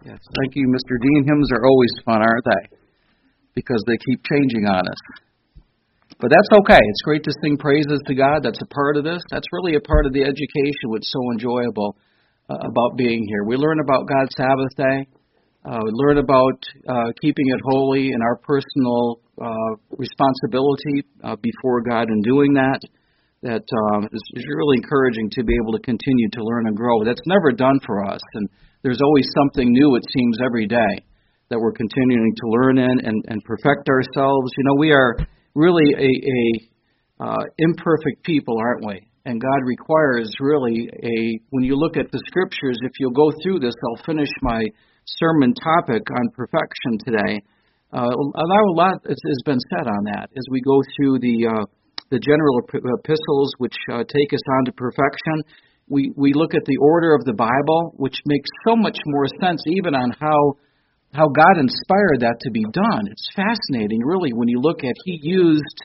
Yes, thank you, Mr. Dean. Hymns are always fun, aren't they? Because they keep changing on us. But that's okay. It's great to sing praises to God. That's a part of this. That's really a part of the education what's so enjoyable about being here. We learn about God's Sabbath day. We learn about keeping it holy and our personal responsibility before God in doing that. That is really encouraging to be able to continue to learn and grow. That's never done for us, and there's always something new, it seems, every day that we're continuing to learn in and perfect ourselves. You know, we are really a imperfect people, aren't we? And God requires really when you look at the Scriptures, if you'll go through this, I'll finish my sermon topic on perfection today. A lot has been said on that as we go through the general epistles, which take us on to perfection. We look at the order of the Bible, which makes so much more sense even on how God inspired that to be done. It's fascinating, really, when you look at He used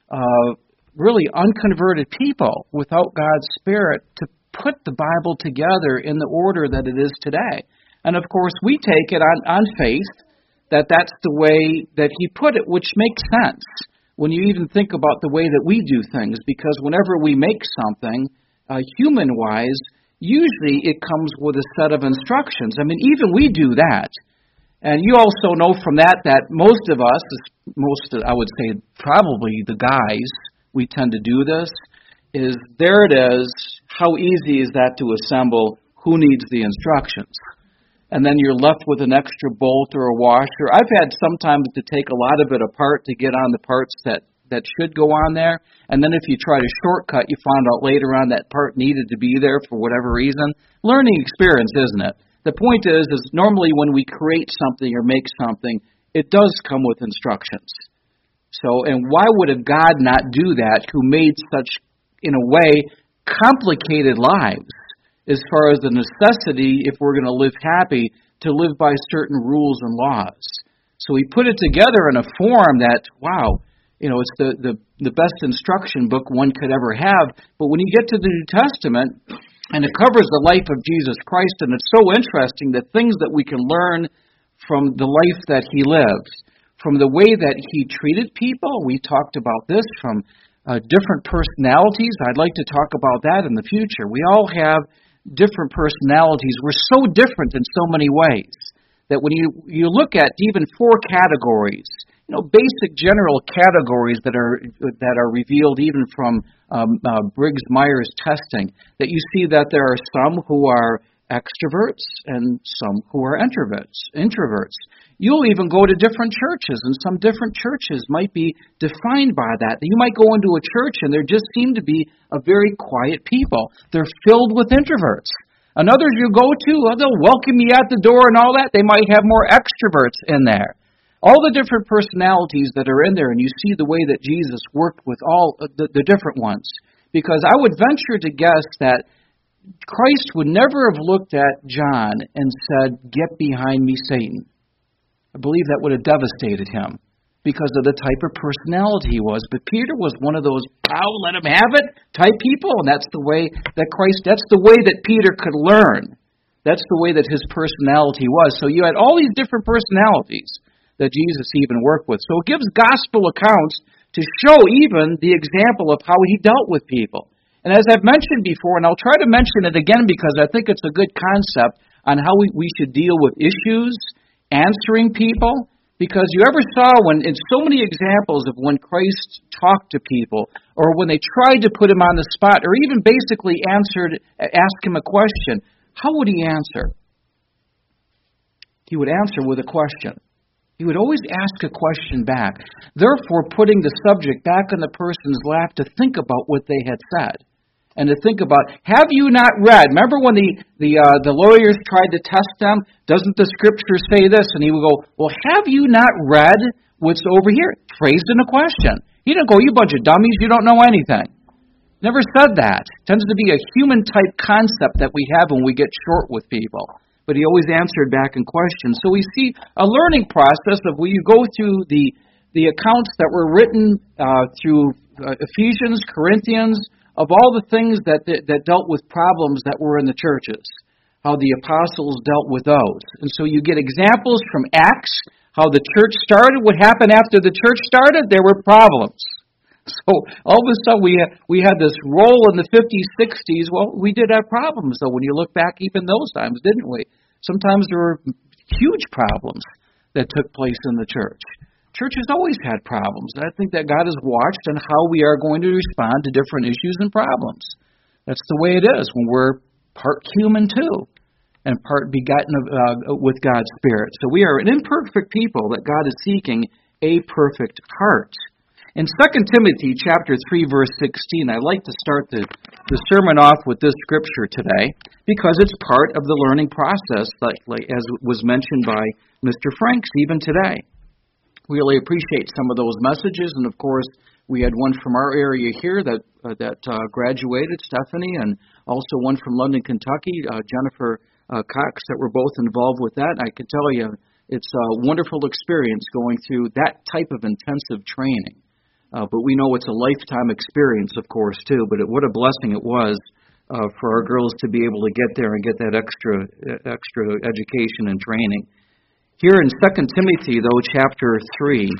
really unconverted people without God's Spirit to put the Bible together in the order that it is today. And, of course, we take it on faith that that's the way that He put it, which makes sense when you even think about the way that we do things, because whenever we make something, human-wise, usually it comes with a set of instructions. I mean, even we do that. And you also know from that most of us, I would say probably the guys, we tend to do this, is there it is, how easy is that to assemble, who needs the instructions? And then you're left with an extra bolt or a washer. I've had sometimes to take a lot of it apart to get on the parts that should go on there. And then if you try to shortcut, you find out later on that part needed to be there for whatever reason. Learning experience, isn't it? The point is normally when we create something or make something, it does come with instructions. So, and why would a God not do that who made such, in a way, complicated lives as far as the necessity, if we're going to live happy, to live by certain rules and laws? So He put it together in a form that, wow, you know, it's the best instruction book one could ever have. But when you get to the New Testament, and it covers the life of Jesus Christ, and it's so interesting the things that we can learn from the life that He lived, from the way that He treated people. We talked about this from different personalities. I'd like to talk about that in the future. We all have different personalities. We're so different in so many ways that when you look at even 4 categories, you know, basic general categories that are revealed even from Briggs-Myers testing, that you see that there are some who are extroverts and some who are introverts. You'll even go to different churches, and some different churches might be defined by that. You might go into a church and there just seem to be a very quiet people. They're filled with introverts. And others you go to, they'll welcome you at the door and all that. They might have more extroverts in there. All the different personalities that are in there, and you see the way that Jesus worked with all the different ones. Because I would venture to guess that Christ would never have looked at John and said, "Get behind me, Satan." I believe that would have devastated him because of the type of personality he was. But Peter was one of those, let him have it type people. And that's the way that Peter could learn. That's the way that his personality was. So you had all these different personalities that Jesus even worked with. So it gives gospel accounts to show even the example of how He dealt with people. And as I've mentioned before, and I'll try to mention it again because I think it's a good concept on how we should deal with issues, answering people, because you ever saw when, in so many examples of when Christ talked to people, or when they tried to put Him on the spot, or even basically ask Him a question, how would He answer? He would answer with a question. He would always ask a question back, therefore putting the subject back in the person's lap to think about what they had said. And to think about, have you not read? Remember when the lawyers tried to test them? Doesn't the Scripture say this? And he would go, well, have you not read what's over here? Phrased in a question. He didn't go, you bunch of dummies, you don't know anything. Never said that. It tends to be a human-type concept that we have when we get short with people. But he always answered back in questions. So we see a learning process of where you go through the accounts that were written through Ephesians, Corinthians, of all the things that dealt with problems that were in the churches. how the apostles dealt with those. And so you get examples from Acts, how the church started. What happened after the church started? There were problems. So all of a sudden we had this roll in the 50s, 60s. Well, we did have problems, though, when you look back even those times, didn't we? Sometimes there were huge problems that took place in the church. Church has always had problems. I think that God has watched on how we are going to respond to different issues and problems. That's the way it is when we're part human too, and part begotten with God's Spirit. So we are an imperfect people that God is seeking a perfect heart. In 2 Timothy chapter 3, verse 16, I like to start the sermon off with this scripture today because it's part of the learning process, as was mentioned by Mr. Franks even today. We really appreciate some of those messages, and of course, we had one from our area here that graduated, Stephanie, and also one from London, Kentucky, Jennifer Cox, that were both involved with that. I can tell you, it's a wonderful experience going through that type of intensive training. But we know it's a lifetime experience, of course, too. But what a blessing it was for our girls to be able to get there and get that extra education and training. Here in 2 Timothy, though, chapter 3,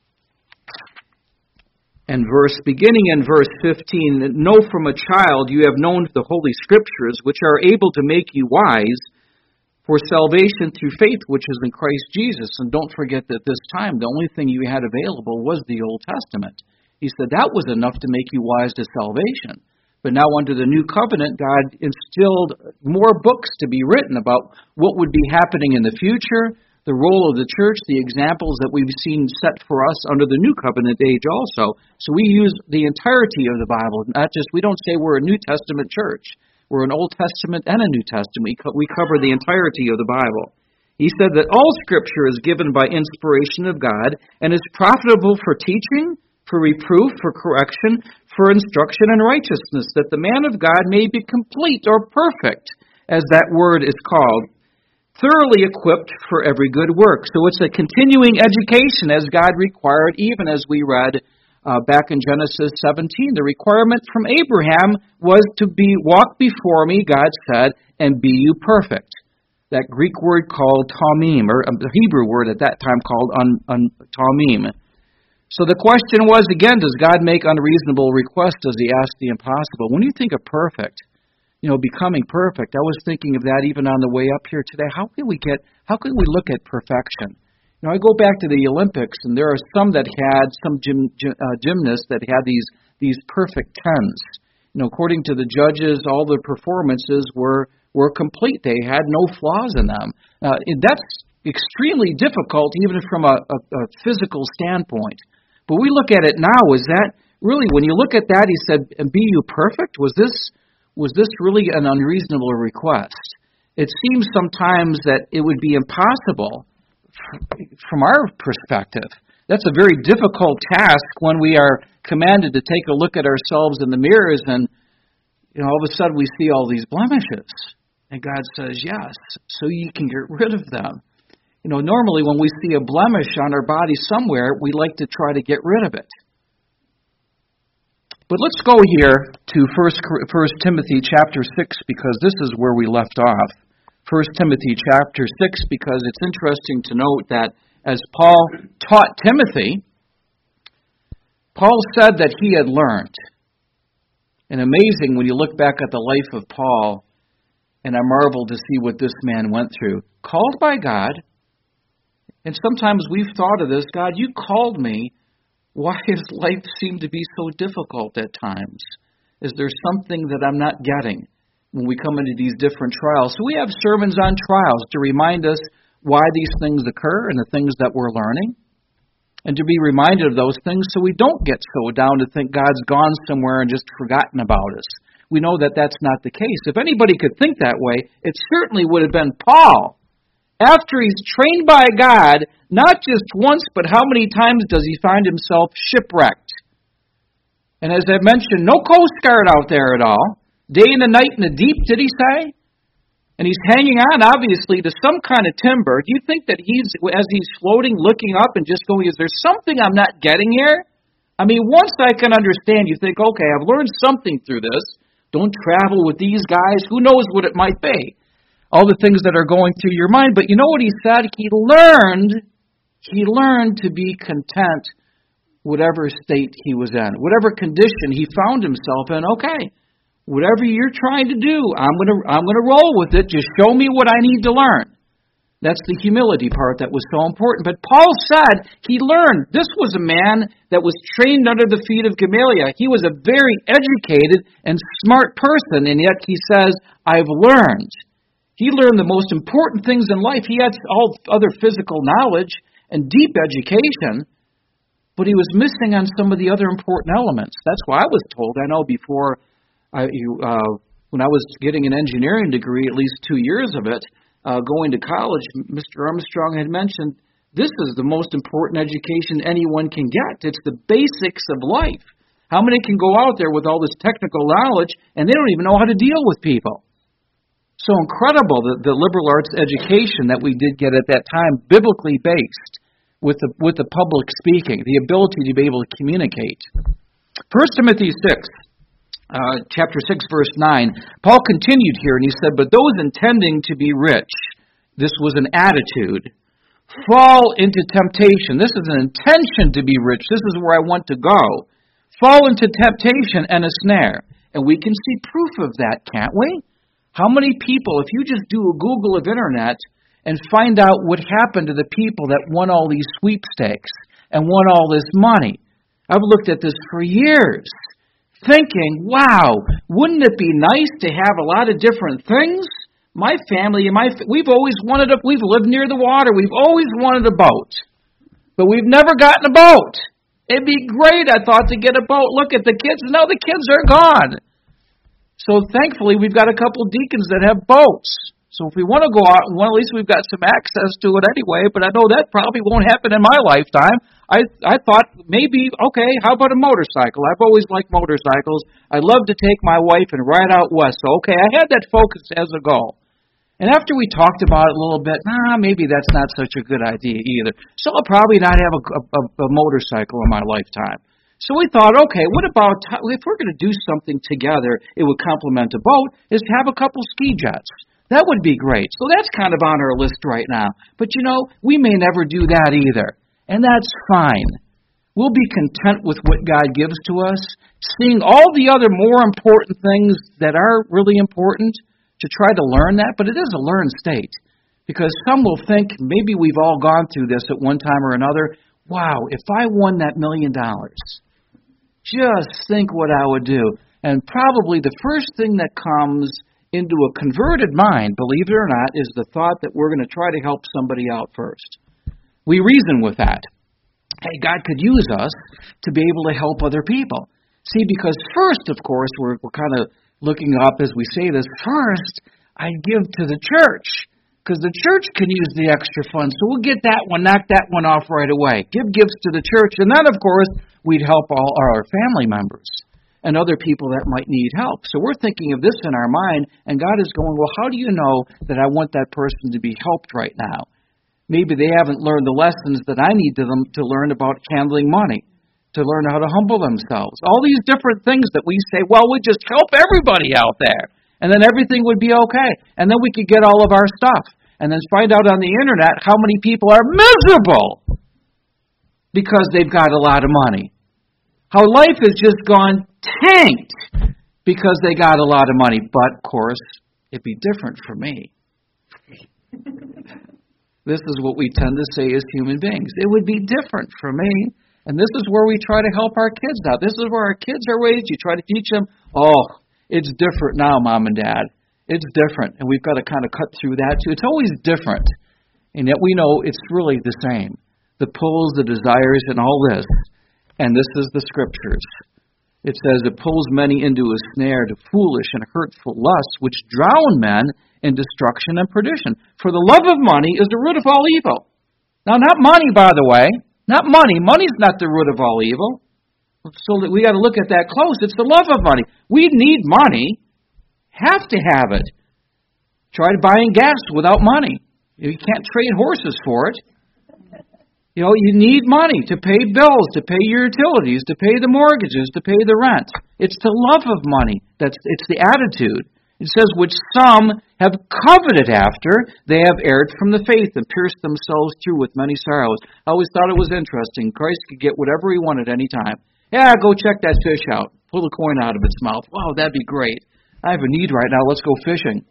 and beginning in verse 15, know from a child you have known the Holy Scriptures, which are able to make you wise for salvation through faith, which is in Christ Jesus. And don't forget that this time, the only thing you had available was the Old Testament. He said that was enough to make you wise to salvation. But now under the new covenant, God instilled more books to be written about what would be happening in the future, the role of the church, the examples that we've seen set for us under the New Covenant age also. So we use the entirety of the Bible, we don't say we're a New Testament church. We're an Old Testament and a New Testament. We cover the entirety of the Bible. He said that all Scripture is given by inspiration of God and is profitable for teaching, for reproof, for correction, for instruction in righteousness, that the man of God may be complete or perfect, as that word is called, thoroughly equipped for every good work. So it's a continuing education as God required, even as we read back in Genesis 17. The requirement from Abraham was to walk before me, God said, and be you perfect. That Greek word called tamim, or the Hebrew word at that time called tamim. So the question was, again, does God make unreasonable requests? Does he ask the impossible? When you think of perfect, becoming perfect, I was thinking of that even on the way up here today. How can we look at perfection? I go back to the Olympics, and there are some gymnasts that had these perfect 10s. According to the judges, all the performances were complete. They had no flaws in them. That's extremely difficult, even from a physical standpoint. But we look at it now, is that really, when you look at that, he said, and be you perfect? Was this really an unreasonable request? It seems sometimes that it would be impossible from our perspective. That's a very difficult task when we are commanded to take a look at ourselves in the mirrors and all of a sudden we see all these blemishes. And God says, yes, so you can get rid of them. Normally when we see a blemish on our body somewhere, we like to try to get rid of it. But let's go here to 1 Timothy chapter 6, because this is where we left off. 1 Timothy chapter 6, because it's interesting to note that as Paul taught Timothy, Paul said that he had learned. And amazing when you look back at the life of Paul, and I marvel to see what this man went through. Called by God, and sometimes we've thought of this, God, you called me. Why does life seem to be so difficult at times? Is there something that I'm not getting when we come into these different trials? So we have sermons on trials to remind us why these things occur and the things that we're learning, and to be reminded of those things so we don't get so down to think God's gone somewhere and just forgotten about us. We know that that's not the case. If anybody could think that way, it certainly would have been Paul. After he's trained by God, not just once, but how many times does he find himself shipwrecked? And as I mentioned, no Coast Guard out there at all. Day and the night in the deep, did he say? And he's hanging on, obviously, to some kind of timber. Do you think that as he's floating, looking up and just going, is there something I'm not getting here? I mean, once I can understand, you think, okay, I've learned something through this. Don't travel with these guys. Who knows what it might be? all the things that are going through your mind. But you know what he said? He learned to be content whatever state he was in, whatever condition he found himself in. Okay, whatever you're trying to do, I'm gonna roll with it. Just show me what I need to learn. That's the humility part that was so important. But Paul said he learned. This was a man that was trained under the feet of Gamaliel. He was a very educated and smart person, and yet he says, I've learned. He learned the most important things in life. He had all other physical knowledge and deep education, but he was missing on some of the other important elements. That's why I was told. I know before, when I was getting an engineering degree, at least 2 years of it, going to college, Mr. Armstrong had mentioned this is the most important education anyone can get. It's the basics of life. How many can go out there with all this technical knowledge and they don't even know how to deal with people? So incredible, the liberal arts education that we did get at that time, biblically based, with the public speaking, the ability to be able to communicate. 1 Timothy 6. Chapter 6, verse 9, Paul continued here, and he said, but those intending to be rich, this was an attitude, fall into temptation. This is an intention to be rich. This is where I want to go. Fall into temptation and a snare. And we can see proof of that, can't we? How many people, if you just do a Google of internet and find out what happened to the people that won all these sweepstakes and won all this money. I've looked at this for years, thinking, wow, wouldn't it be nice to have a lot of different things? My family and we've always wanted we've lived near the water. We've always wanted a boat. But we've never gotten a boat. It'd be great, I thought, to get a boat. Look at the kids. Now the kids are gone. So thankfully, we've got a couple deacons that have boats. So if we want to go out, well, at least we've got some access to it anyway, but I know that probably won't happen in my lifetime. I thought maybe, okay, how about a motorcycle? I've always liked motorcycles. I love to take my wife and ride out west. So, okay, I had that focus as a goal. And after we talked about it a little bit, maybe that's not such a good idea either. So I'll probably not have a motorcycle in my lifetime. So we thought, okay, what about, if we're going to do something together, it would complement a boat, is to have a couple ski jets. That would be great. So that's kind of on our list right now. But we may never do that either. And that's fine. We'll be content with what God gives to us, seeing all the other more important things that are really important to try to learn that. But it is a learned state. Because some will think, maybe we've all gone through this at one time or another, wow, if I won that $1 million, just think what I would do. And probably the first thing that comes into a converted mind, believe it or not, is the thought that we're going to try to help somebody out first. We reason with that. Hey, God could use us to be able to help other people. See, because first, of course, we're kind of looking up as we say this, first, I give to the church, because the church can use the extra funds. So we'll get that one, knock that one off right away. Give gifts to the church, and then, of course, we'd help all our family members and other people that might need help. So we're thinking of this in our mind, and God is going, well, how do you know that I want that person to be helped right now? Maybe they haven't learned the lessons that I need them to learn about handling money, to learn how to humble themselves. All these different things that we say, well, we just help everybody out there, and then everything would be okay. And then we could get all of our stuff, and then find out on the internet how many people are miserable because they've got a lot of money. How life has just gone tanked because they got a lot of money. But, of course, it'd be different for me. This is what we tend to say as human beings. It would be different for me. And this is where we try to help our kids out. This is where our kids are raised. You try to teach them, it's different now, Mom and Dad. It's different. And we've got to kind of cut through that too. It's always different. And yet we know it's really the same. The pulls, the desires, and all this. And this is the Scriptures. It says, it pulls many into a snare to foolish and hurtful lusts, which drown men in destruction and perdition. For the love of money is the root of all evil. Now, not money, by the way. Not money. Money's not the root of all evil. So we got to look at that close. It's the love of money. We need money. Have to have it. Try buying gas without money. You can't trade horses for it. You need money to pay bills, to pay your utilities, to pay the mortgages, to pay the rent. It's the love of money. It's the attitude. It says, which some have coveted after, they have erred from the faith and pierced themselves through with many sorrows. I always thought it was interesting. Christ could get whatever he wanted any time. Yeah, go check that fish out. Pull a coin out of its mouth. Wow, that'd be great. I have a need right now. Let's go fishing.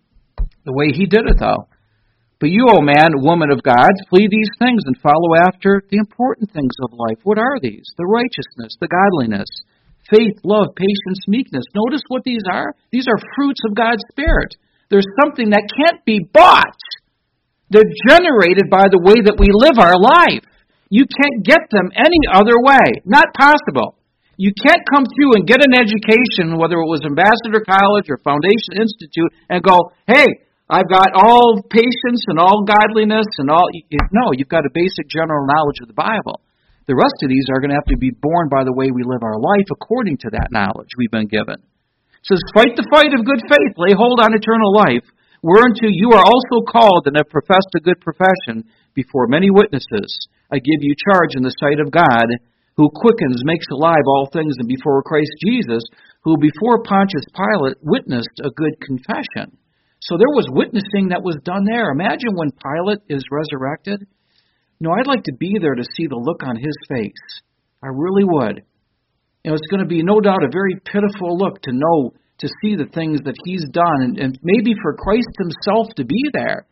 The way he did it, though. But you, O man, woman of God, flee these things and follow after the important things of life. What are these? The righteousness, the godliness, faith, love, patience, meekness. Notice what these are. These are fruits of God's Spirit. There's something that can't be bought. They're generated by the way that we live our life. You can't get them any other way. Not possible. You can't come through and get an education, whether it was Ambassador College or Foundation Institute, and go, hey, I've got all patience and all godliness and all... No, you've got a basic general knowledge of the Bible. The rest of these are going to have to be born by the way we live our life according to that knowledge we've been given. It says, fight the fight of good faith, lay hold on eternal life, whereunto you are also called and have professed a good profession before many witnesses. I give you charge in the sight of God, who quickens, makes alive all things, and before Christ Jesus, who before Pontius Pilate witnessed a good confession. So there was witnessing that was done there. Imagine when Pilate is resurrected. I'd like to be there to see the look on his face. I really would. It's going to be no doubt a very pitiful look to see the things that he's done, and maybe for Christ himself to be there.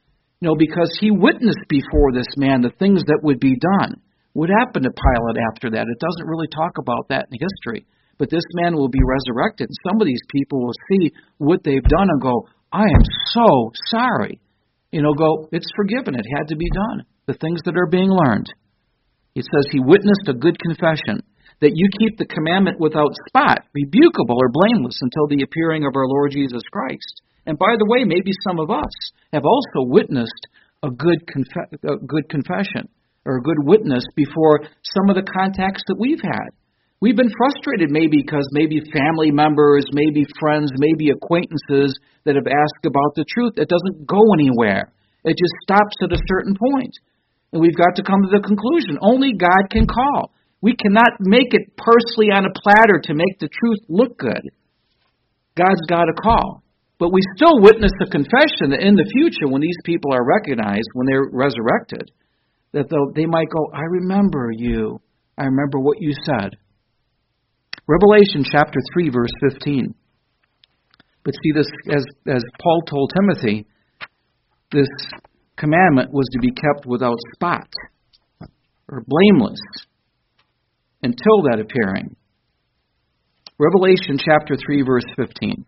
Because he witnessed before this man the things that would be done. What happened to Pilate after that? It doesn't really talk about that in history. But this man will be resurrected, and some of these people will see what they've done and go, I am so sorry. It's forgiven. It had to be done. The things that are being learned. It says he witnessed a good confession, that you keep the commandment without spot, rebukable or blameless until the appearing of our Lord Jesus Christ. And by the way, maybe some of us have also witnessed a good confession or a good witness before some of the contacts that we've had. We've been frustrated maybe because maybe family members, maybe friends, maybe acquaintances that have asked about the truth. It doesn't go anywhere. It just stops at a certain point. And we've got to come to the conclusion. Only God can call. We cannot make it parsley on a platter to make the truth look good. God's got to call. But we still witness the confession that in the future, when these people are recognized, when they're resurrected, that they might go, I remember you. I remember what you said. Revelation chapter 3, verse 15. But see, this, as Paul told Timothy, this commandment was to be kept without spot or blameless until that appearing. Revelation chapter 3, verse 15.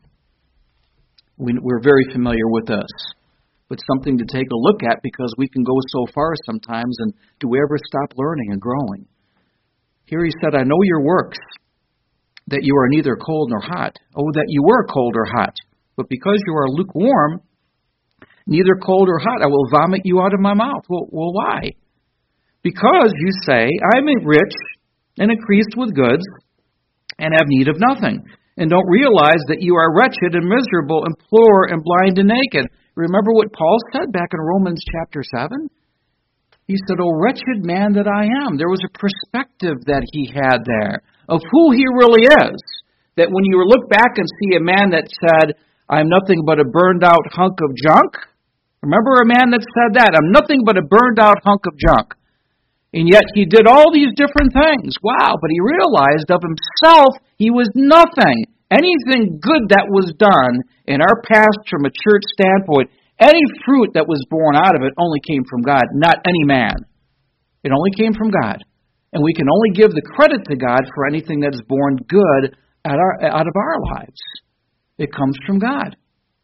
We're very familiar with this, but something to take a look at because we can go so far sometimes, and do we ever stop learning and growing? Here he said, I know your works, that you are neither cold nor hot. Oh, that you were cold or hot. But because you are lukewarm, neither cold or hot, I will vomit you out of my mouth. Well, why? Because you say, I am rich and increased with goods and have need of nothing, and don't realize that you are wretched and miserable and poor and blind and naked. Remember what Paul said back in Romans chapter 7? He said, oh, wretched man that I am. There was a perspective that he had there of who he really is. That when you look back and see a man that said, I'm nothing but a burned out hunk of junk. Remember a man that said that? I'm nothing but a burned out hunk of junk. And yet he did all these different things. Wow, but he realized of himself he was nothing. Anything good that was done in our past from a church standpoint, any fruit that was born out of it only came from God, not any man. It only came from God. And we can only give the credit to God for anything that is born good out of our lives. It comes from God.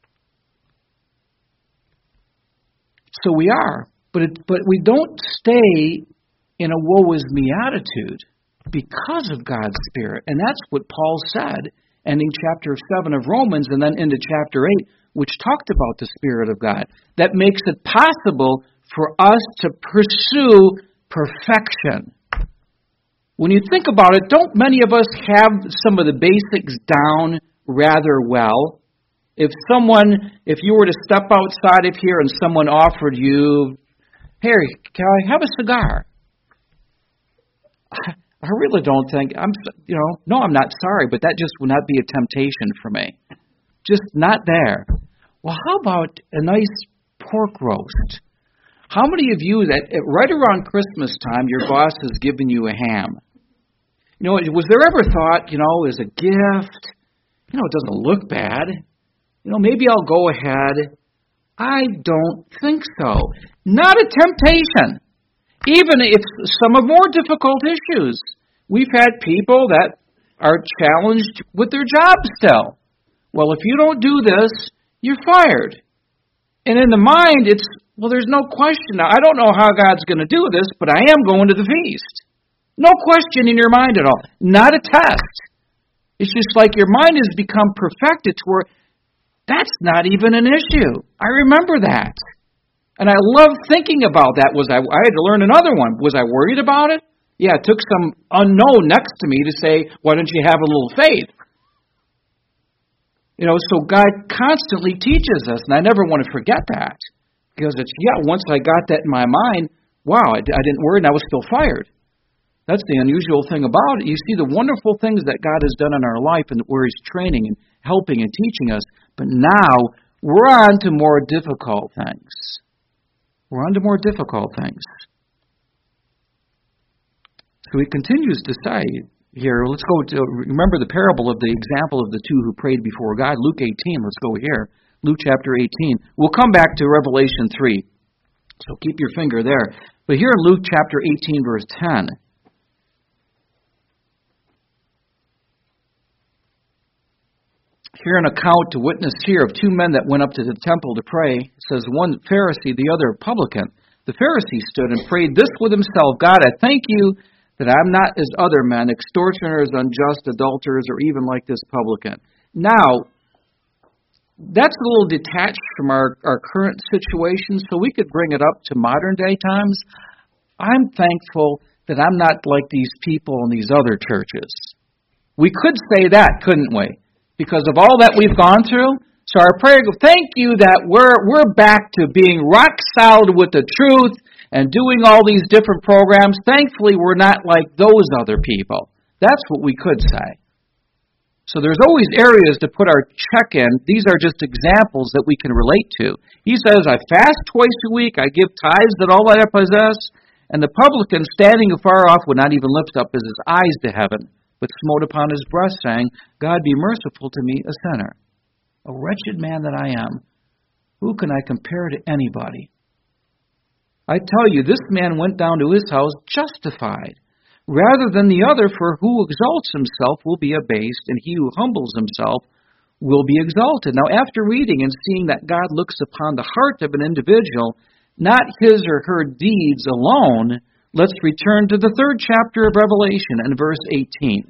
So we are. But we don't stay in a woe is me attitude because of God's Spirit. And that's what Paul said, ending chapter 7 of Romans and then into chapter 8, which talked about the Spirit of God. That makes it possible for us to pursue perfection. When you think about it, don't many of us have some of the basics down rather well? If you were to step outside of here and someone offered you, hey, can I have a cigar? I really don't think, no, I'm not sorry, but that just would not be a temptation for me. Just not there. Well, how about a nice pork roast? How many of you that right around Christmas time your boss has given you a ham? Was there ever thought, as a gift, it doesn't look bad. Maybe I'll go ahead. I don't think so. Not a temptation. Even if some of more difficult issues. We've had people that are challenged with their job still. Well, if you don't do this, you're fired. And in the mind, there's no question. Now, I don't know how God's going to do this, but I am going to the feast. No question in your mind at all. Not a test. It's just like your mind has become perfected to where that's not even an issue. I remember that. And I love thinking about that. I had to learn another one. Was I worried about it? Yeah, it took some unknown next to me to say, why don't you have a little faith? So God constantly teaches us, and I never want to forget that. Because once I got that in my mind, wow, I didn't worry and I was still fired. That's the unusual thing about it. You see the wonderful things that God has done in our life and where He's training and helping and teaching us. But now we're on to more difficult things. We're on to more difficult things. So He continues to say here, let's go to, remember the parable of the example of the two who prayed before God. Luke 18, let's go here. Luke chapter 18. We'll come back to Revelation 3. So keep your finger there. But here in Luke chapter 18, verse 10. Here an account to witness here of two men that went up to the temple to pray. It says one Pharisee, the other publican. The Pharisee stood and prayed this with himself, God, I thank you that I'm not as other men, extortioners, unjust, adulterers, or even like this publican. Now, that's a little detached from our current situation, so we could bring it up to modern day times. I'm thankful that I'm not like these people in these other churches. We could say that, couldn't we? Because of all that we've gone through. So our prayer, thank you that we're back to being rock solid with the truth and doing all these different programs. Thankfully, we're not like those other people. That's what we could say. So there's always areas to put our check in. These are just examples that we can relate to. He says, I fast twice a week, I give tithes that all that I possess, and the publican standing afar off would not even lift up his eyes to heaven, but smote upon his breast, saying, God be merciful to me, a sinner. A wretched man that I am, who can I compare to anybody? I tell you, this man went down to his house justified, rather than the other, for who exalts himself will be abased, and he who humbles himself will be exalted. Now, after reading and seeing that God looks upon the heart of an individual, not his or her deeds alone, let's return to the 3rd chapter of Revelation and verse 18.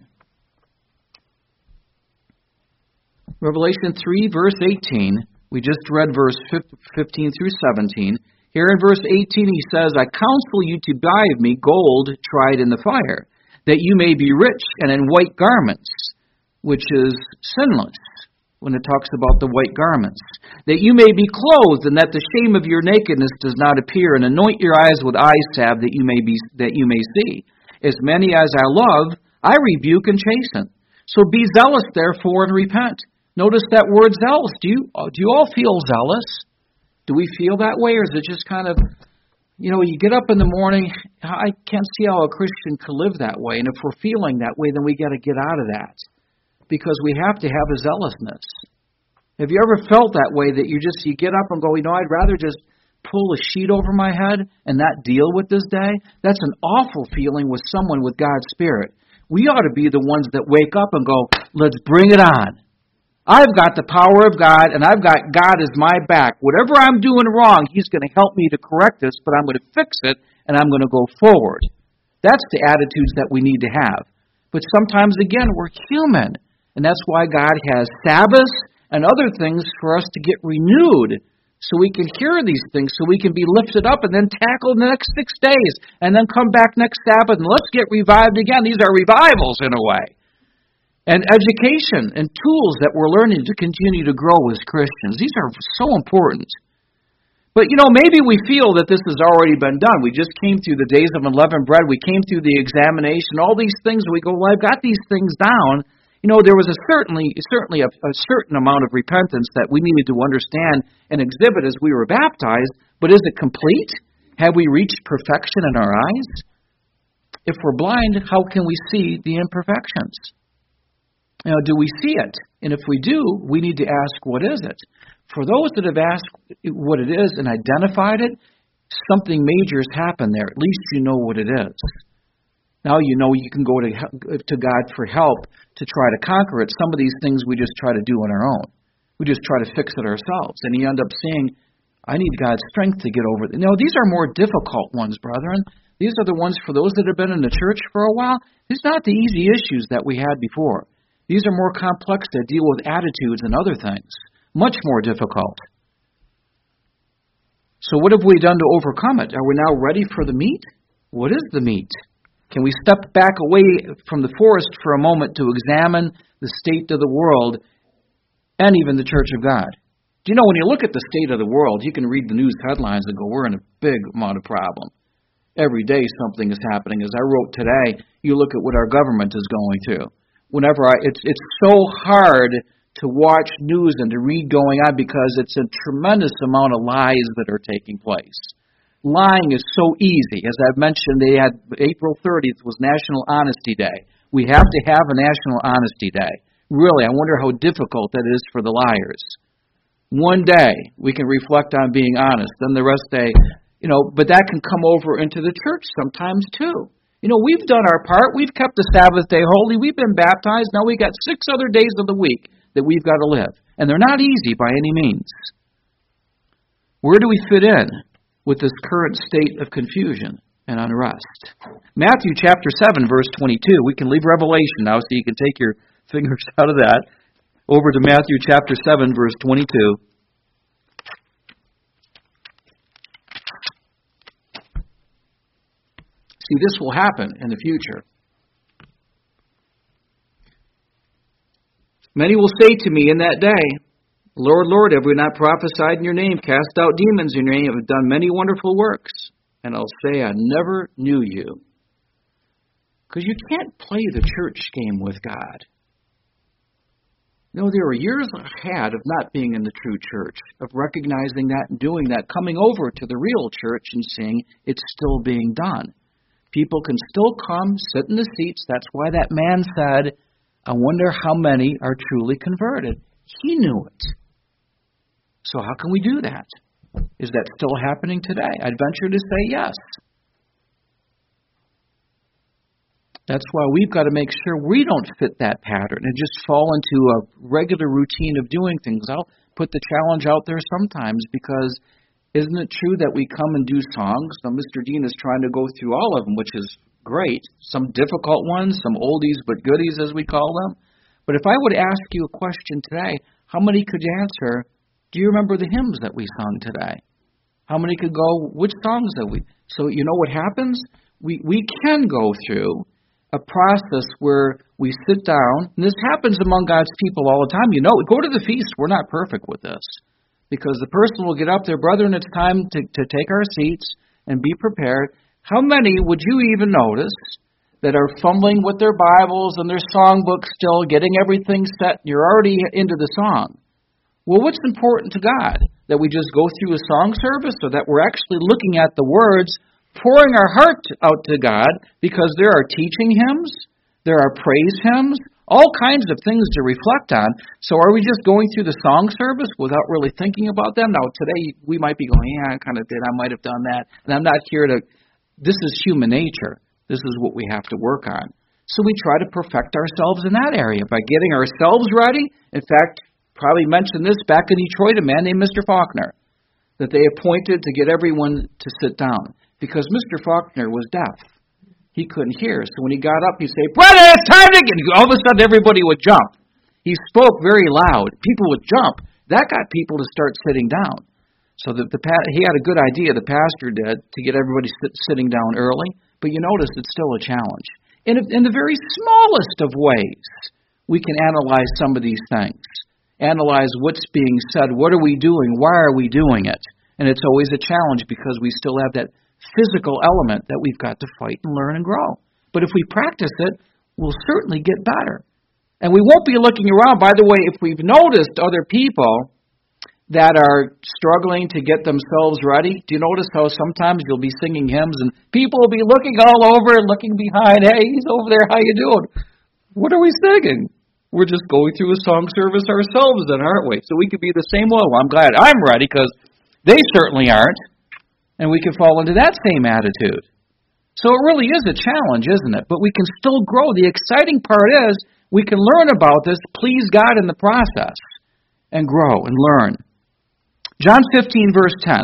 Revelation 3, verse 18. We just read verse 15 through 17. Here in verse 18 he says, I counsel you to buy of me gold tried in the fire, that you may be rich, and in white garments, which is sinless, when it talks about the white garments, that you may be clothed, and that the shame of your nakedness does not appear, and anoint your eyes with eye salve, that you may see. As many as I love, I rebuke and chasten. So be zealous, therefore, and repent. Notice that word zealous. Do you all feel zealous? Do we feel that way, or is it just kind of, you get up in the morning, I can't see how a Christian could live that way, and if we're feeling that way, then we got to get out of that, because we have to have a zealousness. Have you ever felt that way, that you get up and go, I'd rather just pull a sheet over my head and not deal with this day? That's an awful feeling with someone with God's Spirit. We ought to be the ones that wake up and go, let's bring it on. I've got the power of God, and I've got God as my back. Whatever I'm doing wrong, He's going to help me to correct this, but I'm going to fix it, and I'm going to go forward. That's the attitudes that we need to have. But sometimes, again, we're human, and that's why God has Sabbaths and other things for us to get renewed, so we can hear these things, so we can be lifted up and then tackle the next 6 days, and then come back next Sabbath, and let's get revived again. These are revivals in a way. And education and tools that we're learning to continue to grow as Christians. These are so important. But, maybe we feel that this has already been done. We just came through the days of unleavened bread. We came through the examination, all these things. We go, well, I've got these things down. There was certainly a certain amount of repentance that we needed to understand and exhibit as we were baptized, but is it complete? Have we reached perfection in our eyes? If we're blind, how can we see the imperfections? Do we see it? And if we do, we need to ask, what is it? For those that have asked what it is and identified it, something major has happened there. At least you know what it is. Now you know you can go to God for help to try to conquer it. Some of these things we just try to do on our own. We just try to fix it ourselves. And you end up saying, I need God's strength to get over it. These are more difficult ones, brethren. These are the ones for those that have been in the church for a while. These are not the easy issues that we had before. These are more complex that deal with attitudes and other things. Much more difficult. So what have we done to overcome it? Are we now ready for the meat? What is the meat? Can we step back away from the forest for a moment to examine the state of the world and even the Church of God? Do you know, when you look at the state of the world, you can read the news headlines and go, we're in a big amount of problem. Every day something is happening. As I wrote today, you look at what our government is going through. It's so hard to watch news and to read going on because it's a tremendous amount of lies that are taking place. Lying is so easy. As I've mentioned, they had April 30th was National Honesty Day. We have to have a National Honesty Day. Really, I wonder how difficult that is for the liars. One day we can reflect on being honest, then the rest day, but that can come over into the church sometimes too. We've done our part. We've kept the Sabbath day holy. We've been baptized. Now we got 6 other days of the week that we've got to live. And they're not easy by any means. Where do we fit in with this current state of confusion and unrest? Matthew chapter 7, verse 22. We can leave Revelation now so you can take your fingers out of that. Over to Matthew chapter 7, verse 22. See, this will happen in the future. Many will say to me in that day, Lord, Lord, have we not prophesied in your name, cast out demons in your name, have done many wonderful works? And I'll say, I never knew you. Because you can't play the church game with God. There were years I had of not being in the true church, of recognizing that and doing that, coming over to the real church and seeing it's still being done. People can still come, sit in the seats. That's why that man said, I wonder how many are truly converted. He knew it. So how can we do that? Is that still happening today? I'd venture to say yes. That's why we've got to make sure we don't fit that pattern and just fall into a regular routine of doing things. I'll put the challenge out there sometimes because isn't it true that we come and do songs? Now, Mr. Dean is trying to go through all of them, which is great. Some difficult ones, some oldies but goodies, as we call them. But if I would ask you a question today, how many could you answer, do you remember the hymns that we sung today? How many could go, which songs that we... So you know what happens? We can go through a process where we sit down, and this happens among God's people all the time. Go to the feast. We're not perfect with this. Because the person will get up there, brethren, it's time to take our seats and be prepared. How many would you even notice that are fumbling with their Bibles and their songbooks still, getting everything set, and you're already into the song? Well, what's important to God? That we just go through a song service, or that we're actually looking at the words, pouring our heart out to God, because there are teaching hymns, there are praise hymns, all kinds of things to reflect on. So are we just going through the song service without really thinking about them? Now, today we might be going, yeah, I kind of did. I might have done that. And I'm not here to... This is human nature. This is what we have to work on. So we try to perfect ourselves in that area by getting ourselves ready. In fact, probably mentioned this back in Detroit, a man named Mr. Faulkner, that they appointed to get everyone to sit down. Because Mr. Faulkner was deaf. He couldn't hear. So when he got up, he'd say, brother, it's time to get... All of a sudden, everybody would jump. He spoke very loud. People would jump. That got people to start sitting down. So he had a good idea, the pastor did, to get everybody sitting down early. But you notice it's still a challenge. In the very smallest of ways, we can analyze some of these things. Analyze what's being said. What are we doing? Why are we doing it? And it's always a challenge because we still have that physical element that we've got to fight and learn and grow. But if we practice it, we'll certainly get better. And we won't be looking around. By the way, if we've noticed other people that are struggling to get themselves ready, do you notice how sometimes you'll be singing hymns and people will be looking all over, looking behind, hey, he's over there, how you doing? What are we singing? We're just going through a song service ourselves then, aren't we? So we could be the same way. Well, I'm glad I'm ready because they certainly aren't. And we can fall into that same attitude. So it really is a challenge, isn't it? But we can still grow. The exciting part is we can learn about this, please God in the process, and grow and learn. John 15, verse 10.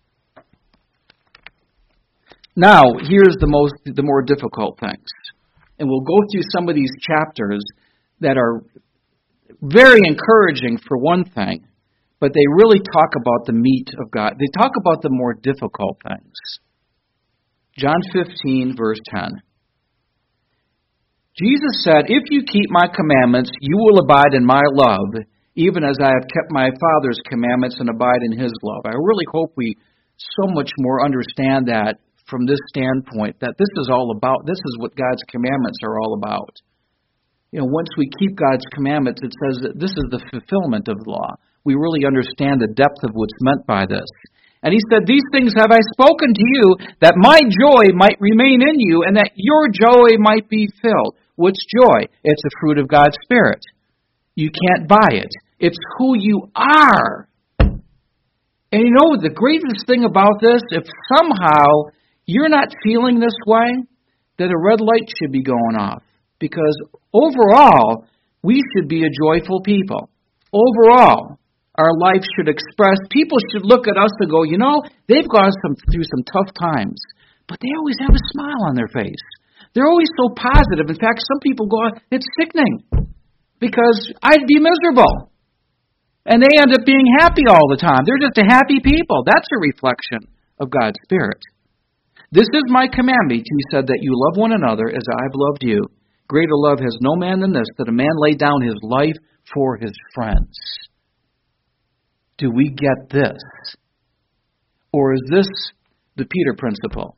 Now, here's the more difficult things. And we'll go through some of these chapters that are very encouraging for one thing, but they really talk about the meat of God. They talk about the more difficult things. John 15, verse 10. Jesus said, if you keep my commandments, you will abide in my love, even as I have kept my Father's commandments and abide in his love. I really hope we so much more understand that from this standpoint, that this is all about, this is what God's commandments are all about. You know, once we keep God's commandments, it says that this is the fulfillment of the law. We really understand the depth of what's meant by this. And he said, these things have I spoken to you, that my joy might remain in you, and that your joy might be filled. What's joy? It's a fruit of God's Spirit. You can't buy it. It's who you are. And you know, the greatest thing about this, if somehow you're not feeling this way, then a red light should be going off. Because overall, we should be a joyful people. Overall, our life should express, people should look at us and go, you know, they've gone through some tough times, but they always have a smile on their face. They're always so positive. In fact, some people go, it's sickening, because I'd be miserable. And they end up being happy all the time. They're just a happy people. That's a reflection of God's Spirit. This is my commandment, he said, that you love one another as I've loved you. Greater love has no man than this, that a man lay down his life for his friends. Do we get this? Or is this the Peter principle?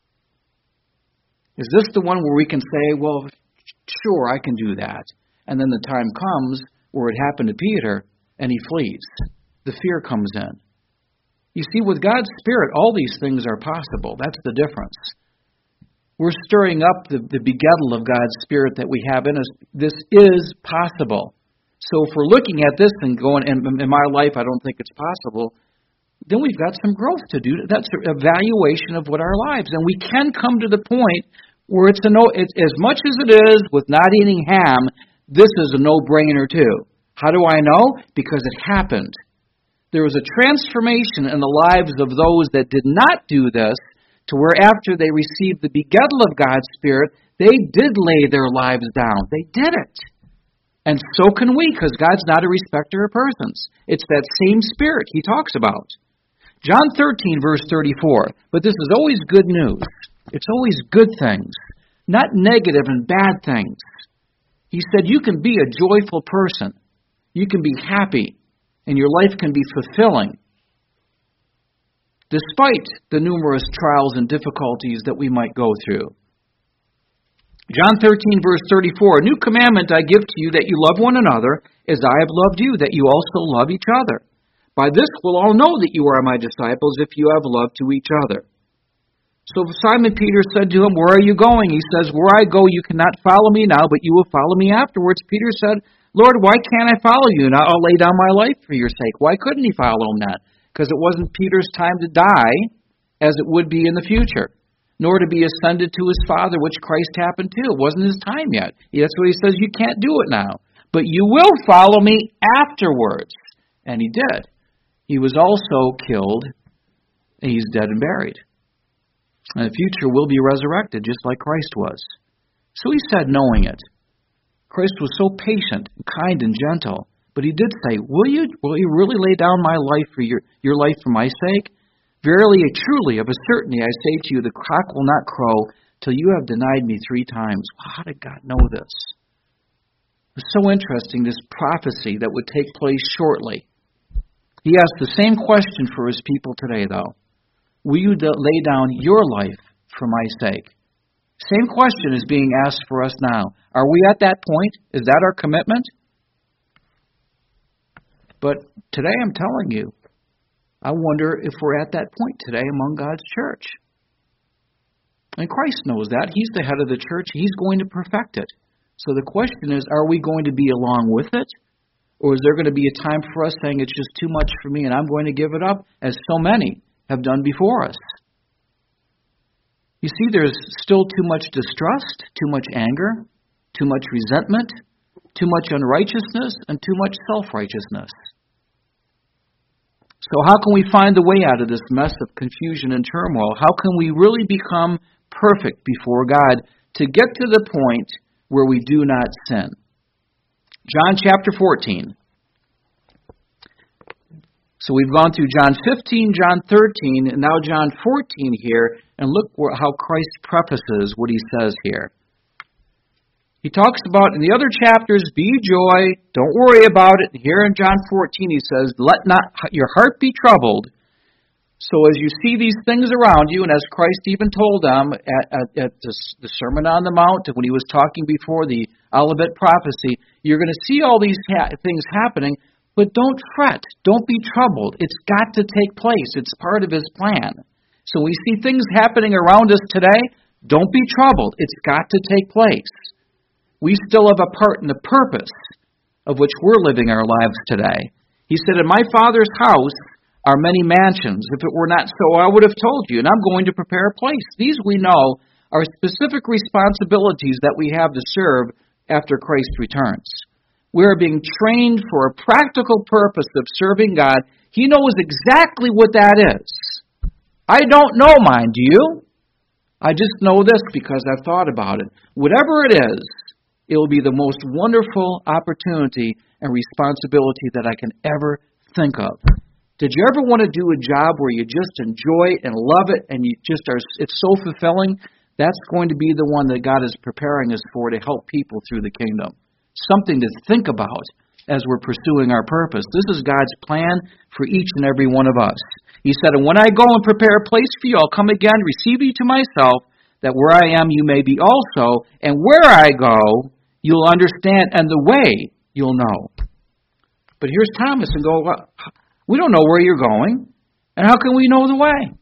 Is this the one where we can say, well, sure, I can do that. And then the time comes where it happened to Peter and he flees. The fear comes in. You see, with God's Spirit, all these things are possible. That's the difference. We're stirring up the begettal of God's Spirit that we have in us. This is possible. So if we're looking at this and going, in my life, I don't think it's possible, then we've got some growth to do. That's an evaluation of what our lives. And we can come to the point where it's as much as it is with not eating ham, this is a no-brainer too. How do I know? Because it happened. There was a transformation in the lives of those that did not do this, to where after they received the begettal of God's Spirit, they did lay their lives down. They did it. And so can we, because God's not a respecter of persons. It's that same Spirit he talks about. John 13, verse 34. But this is always good news. It's always good things, not negative and bad things. He said you can be a joyful person. You can be happy, and your life can be fulfilling, despite the numerous trials and difficulties that we might go through. John 13, verse 34, a new commandment I give to you, that you love one another, as I have loved you, that you also love each other. By this will all know that you are my disciples, if you have love to each other. So Simon Peter said to him, where are you going? He says, where I go you cannot follow me now, but you will follow me afterwards. Peter said, Lord, why can't I follow you? Now I'll lay down my life for your sake. Why couldn't he follow him then? Because it wasn't Peter's time to die, as it would be in the future, nor to be ascended to his Father, which Christ happened to. It wasn't his time yet. That's what he says, you can't do it now. But you will follow me afterwards. And he did. He was also killed, and he's dead and buried. In the future will be resurrected, just like Christ was. So he said, knowing it. Christ was so patient, and kind, and gentle. But he did say, will you really lay down my life for your life for my sake? Verily, truly, of a certainty, I say to you, the cock will not crow till you have denied me 3 times. Well, how did God know this? It was so interesting, this prophecy that would take place shortly. He asked the same question for his people today, though. Will you lay down your life for my sake? Same question is being asked for us now. Are we at that point? Is that our commitment? But today I'm telling you, I wonder if we're at that point today among God's church. And Christ knows that. He's the head of the church. He's going to perfect it. So the question is, are we going to be along with it? Or is there going to be a time for us saying it's just too much for me and I'm going to give it up, as so many have done before us? You see, there's still too much distrust, too much anger, too much resentment, too much unrighteousness, and too much self-righteousness. So how can we find the way out of this mess of confusion and turmoil? How can we really become perfect before God to get to the point where we do not sin? John chapter 14. So we've gone through John 15, John 13, and now John 14 here, and look how Christ prefaces what he says here. He talks about, in the other chapters, be joy, don't worry about it. Here in John 14 he says, let not your heart be troubled. So as you see these things around you, and as Christ even told them at the Sermon on the Mount, when he was talking before the Olivet prophecy, you're going to see all these things happening, but don't fret, don't be troubled. It's got to take place. It's part of his plan. So we see things happening around us today, don't be troubled. It's got to take place. We still have a part in the purpose of which we're living our lives today. He said, in my Father's house are many mansions. If it were not so, I would have told you, and I'm going to prepare a place. These we know are specific responsibilities that we have to serve after Christ returns. We are being trained for a practical purpose of serving God. He knows exactly what that is. I don't know mine, do you? I just know this because I've thought about it. Whatever it is, it will be the most wonderful opportunity and responsibility that I can ever think of. Did you ever want to do a job where you just enjoy it and love it and you just are, it's so fulfilling? That's going to be the one that God is preparing us for to help people through the kingdom. Something to think about as we're pursuing our purpose. This is God's plan for each and every one of us. He said, and when I go and prepare a place for you, I'll come again, receive you to myself, that where I am you may be also, and where I go you'll understand, and the way you'll know. But here's Thomas and go, well, we don't know where you're going, and how can we know the way?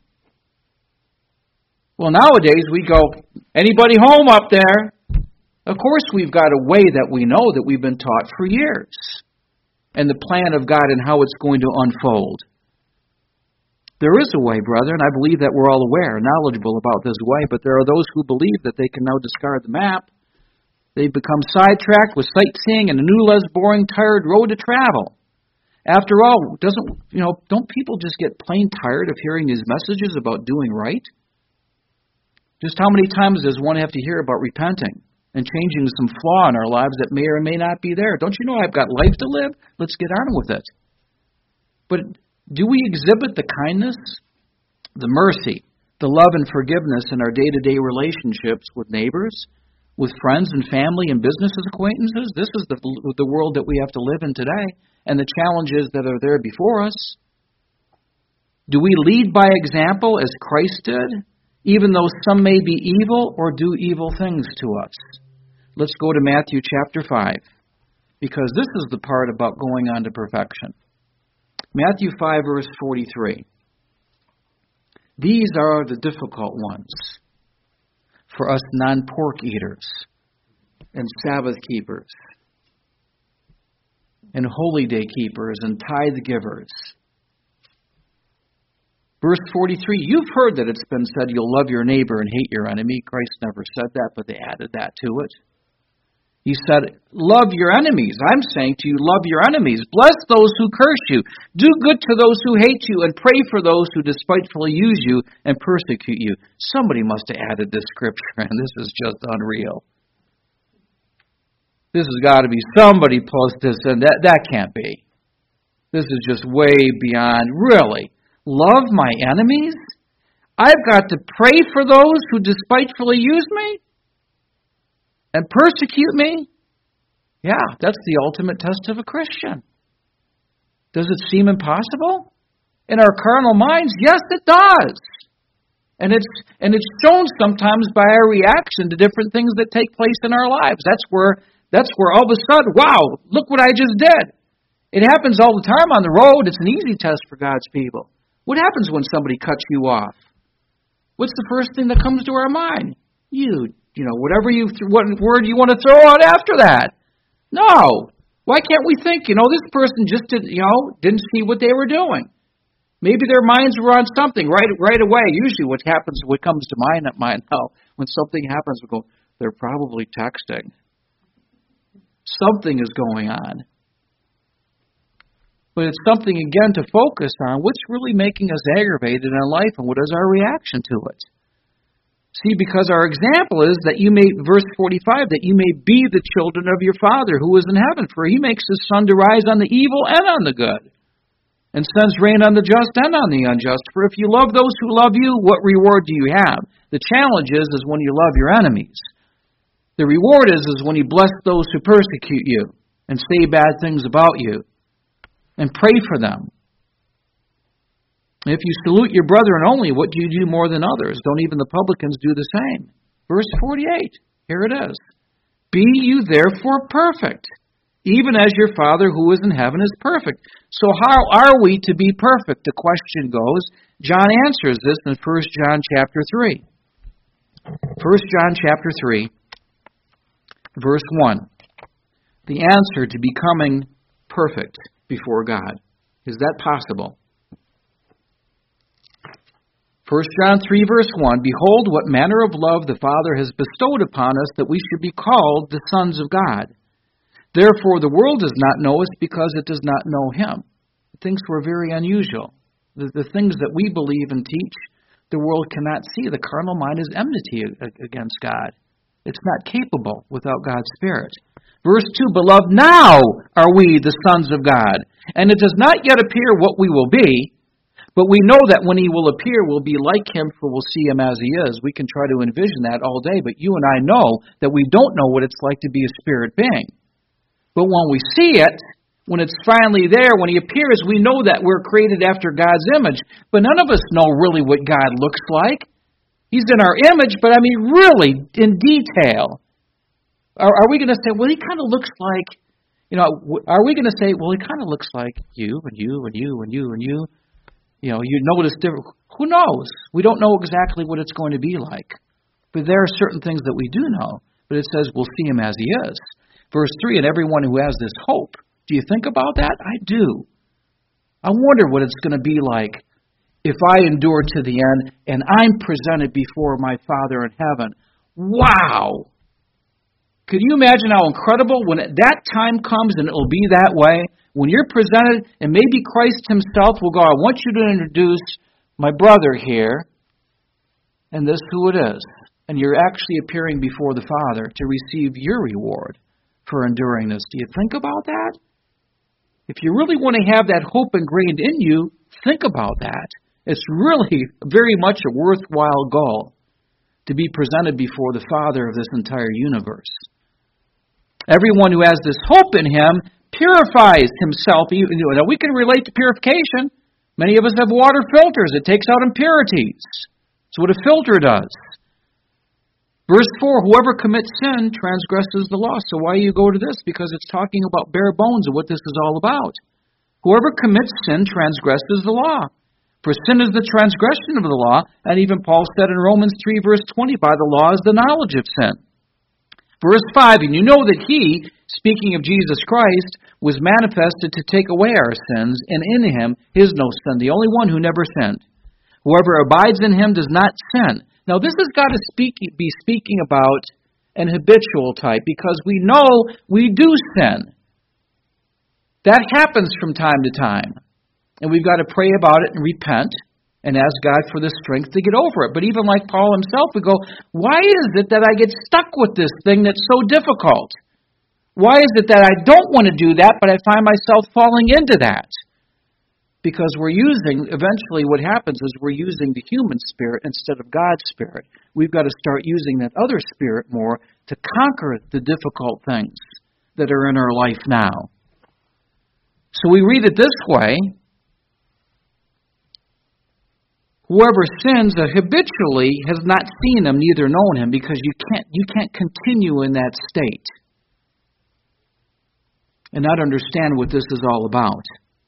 Well, nowadays we go, anybody home up there? Of course we've got a way that we know that we've been taught for years, and the plan of God and how it's going to unfold. There is a way, brother, and I believe that we're all aware, knowledgeable about this way, but there are those who believe that they can now discard the map. They've become sidetracked with sightseeing and a new, less boring, tired road to travel. After all, don't people just get plain tired of hearing these messages about doing right? Just how many times does one have to hear about repenting and changing some flaw in our lives that may or may not be there? Don't you know I've got life to live? Let's get on with it. But do we exhibit the kindness, the mercy, the love and forgiveness in our day-to-day relationships with neighbors, with friends and family and businesses acquaintances? This is the world that we have to live in today, and the challenges that are there before us. Do we lead by example as Christ did, even though some may be evil or do evil things to us? Let's go to Matthew chapter 5, because this is the part about going on to perfection. Matthew 5, verse 43. These are the difficult ones for us non-pork eaters and Sabbath keepers and holy day keepers and tithe givers. Verse 43, you've heard that it's been said you'll love your neighbor and hate your enemy. Christ never said that, but they added that to it. He said, love your enemies. I'm saying to you, love your enemies. Bless those who curse you. Do good to those who hate you, and pray for those who despitefully use you and persecute you. Somebody must have added this scripture, and this is just unreal. This has got to be somebody post this, and that can't be. This is just way beyond, really. Love my enemies? I've got to pray for those who despitefully use me and persecute me? Yeah, that's the ultimate test of a Christian. Does it seem impossible? In our carnal minds, yes, it does. And it's shown sometimes by our reaction to different things that take place in our lives. That's where all of a sudden, wow, look what I just did. It happens all the time on the road. It's an easy test for God's people. What happens when somebody cuts you off? What's the first thing that comes to our mind? What word you want to throw out after that? No. Why can't we think, this person just didn't see what they were doing. Maybe their minds were on something right away. Usually what comes to mind now, when something happens, we go, they're probably texting. Something is going on. But it's something, again, to focus on. What's really making us aggravated in our life, and what is our reaction to it? See, because our example is that verse 45, that you may be the children of your Father who is in heaven, for he makes his sun to rise on the evil and on the good, and sends rain on the just and on the unjust. For if you love those who love you, what reward do you have? The challenge is when you love your enemies. The reward is when you bless those who persecute you and say bad things about you and pray for them. And if you salute your brethren only, what do you do more than others? Don't even the publicans do the same? Verse 48, here it is. Be you therefore perfect, even as your Father who is in heaven is perfect. So how are we to be perfect? The question goes. John answers this in 1 John chapter 3. 1 John chapter 3, verse 1. The answer to becoming perfect before God. Is that possible? 1 John 3, verse 1, Behold, what manner of love the Father has bestowed upon us, that we should be called the sons of God. Therefore the world does not know us, because it does not know him. It thinks we're very unusual. The things that we believe and teach, the world cannot see. The carnal mind is enmity against God. It's not capable without God's Spirit. Verse 2, Beloved, now are we the sons of God, and it does not yet appear what we will be, but we know that when he will appear, we'll be like him, for we'll see him as he is. We can try to envision that all day, but you and I know that we don't know what it's like to be a spirit being. But when we see it, when it's finally there, when he appears, we know that we're created after God's image. But none of us know really what God looks like. He's in our image, but really, in detail. Are we going to say, well, he kind of looks like, are we going to say, well, he kind of looks like you and you and you and you and you? You notice different. Who knows? We don't know exactly what it's going to be like. But there are certain things that we do know. But it says we'll see him as he is. Verse 3, and everyone who has this hope. Do you think about that? I do. I wonder what it's going to be like if I endure to the end and I'm presented before my Father in heaven. Wow! Could you imagine how incredible when that time comes, and it will be that way, when you're presented, and maybe Christ himself will go, I want you to introduce my brother here, and this is who it is. And you're actually appearing before the Father to receive your reward for enduring this. Do you think about that? If you really want to have that hope ingrained in you, think about that. It's really very much a worthwhile goal to be presented before the Father of this entire universe. Everyone who has this hope in him purifies himself. Now, we can relate to purification. Many of us have water filters. It takes out impurities. That's what a filter does. Verse 4, whoever commits sin transgresses the law. So why you go to this? Because it's talking about bare bones and what this is all about. Whoever commits sin transgresses the law. For sin is the transgression of the law, and even Paul said in Romans 3, verse 20, by the law is the knowledge of sin. Verse 5, and you know that he, speaking of Jesus Christ, was manifested to take away our sins, and in him is no sin, the only one who never sinned. Whoever abides in him does not sin. Now this has got to be speaking about an habitual type, because we know we do sin. That happens from time to time. And we've got to pray about it and repent and ask God for the strength to get over it. But even like Paul himself, we go, why is it that I get stuck with this thing that's so difficult? Why is it that I don't want to do that, but I find myself falling into that? Because eventually what happens is we're using the human spirit instead of God's spirit. We've got to start using that other spirit more to conquer the difficult things that are in our life now. So we read it this way. Whoever sins habitually has not seen him, neither known him, because you can't continue in that state and not understand what this is all about.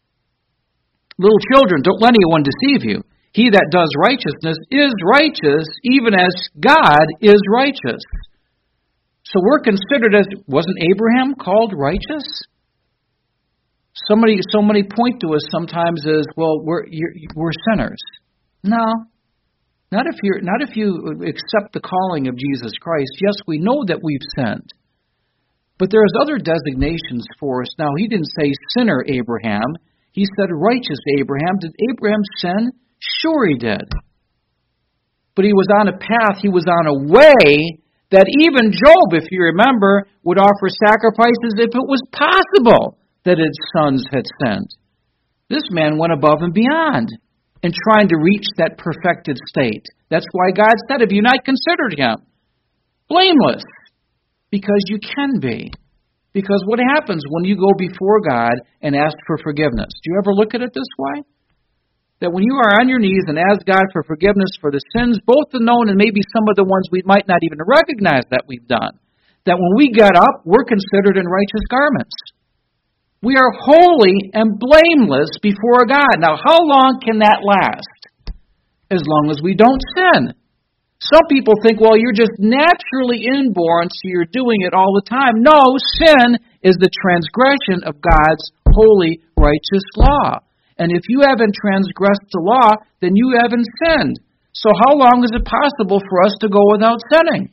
Little children, don't let anyone deceive you. He that does righteousness is righteous, even as God is righteous. So we're considered as, wasn't Abraham called righteous? So many point to us sometimes as, well, we're sinners. No, not if you accept the calling of Jesus Christ. Yes, we know that we've sinned, but there's other designations for us. Now, he didn't say sinner Abraham. He said righteous Abraham. Did Abraham sin? Sure he did. But he was on a path, he was on a way that even Job, if you remember, would offer sacrifices if it was possible that his sons had sinned. This man went above and beyond in trying to reach that perfected state. That's why God said, have you not considered him blameless? Because you can be. Because what happens when you go before God and ask for forgiveness? Do you ever look at it this way? That when you are on your knees and ask God for forgiveness for the sins, both the known and maybe some of the ones we might not even recognize that we've done, that when we get up, we're considered in righteous garments. We are holy and blameless before God. Now, how long can that last? As long as we don't sin. Some people think, well, you're just naturally inborn, so you're doing it all the time. No, sin is the transgression of God's holy, righteous law. And if you haven't transgressed the law, then you haven't sinned. So how long is it possible for us to go without sinning?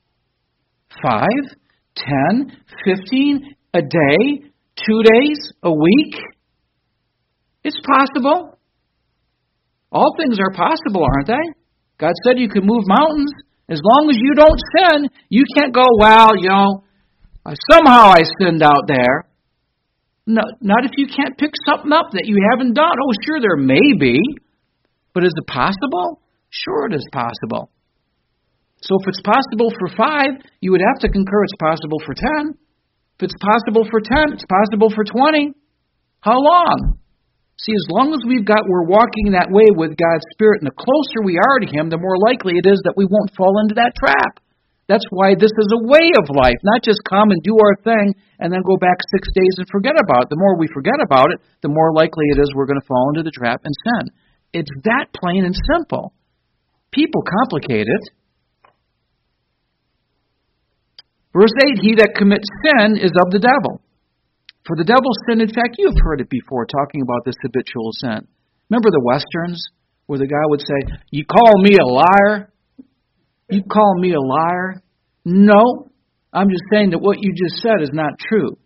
5, 10, 15, a day, 2 days, a week? It's possible. All things are possible, aren't they? God said you can move mountains. As long as you don't sin, you can't go, well, somehow I sinned out there. No, not if you can't pick something up that you haven't done. Oh, sure, there may be. But is it possible? Sure, it is possible. So if it's possible for 5, you would have to concur it's possible for 10. If it's possible for 10, it's possible for 20. How long? See, as long as we're walking that way with God's Spirit, and the closer we are to Him, the more likely it is that we won't fall into that trap. That's why this is a way of life, not just come and do our thing and then go back 6 days and forget about it. The more we forget about it, the more likely it is we're going to fall into the trap and sin. It's that plain and simple. People complicate it. Verse 8, he that commits sin is of the devil. For the devil's sin, in fact, you've heard it before, talking about this habitual sin. Remember the Westerns, where the guy would say, you call me a liar? You call me a liar? No, I'm just saying that what you just said is not true.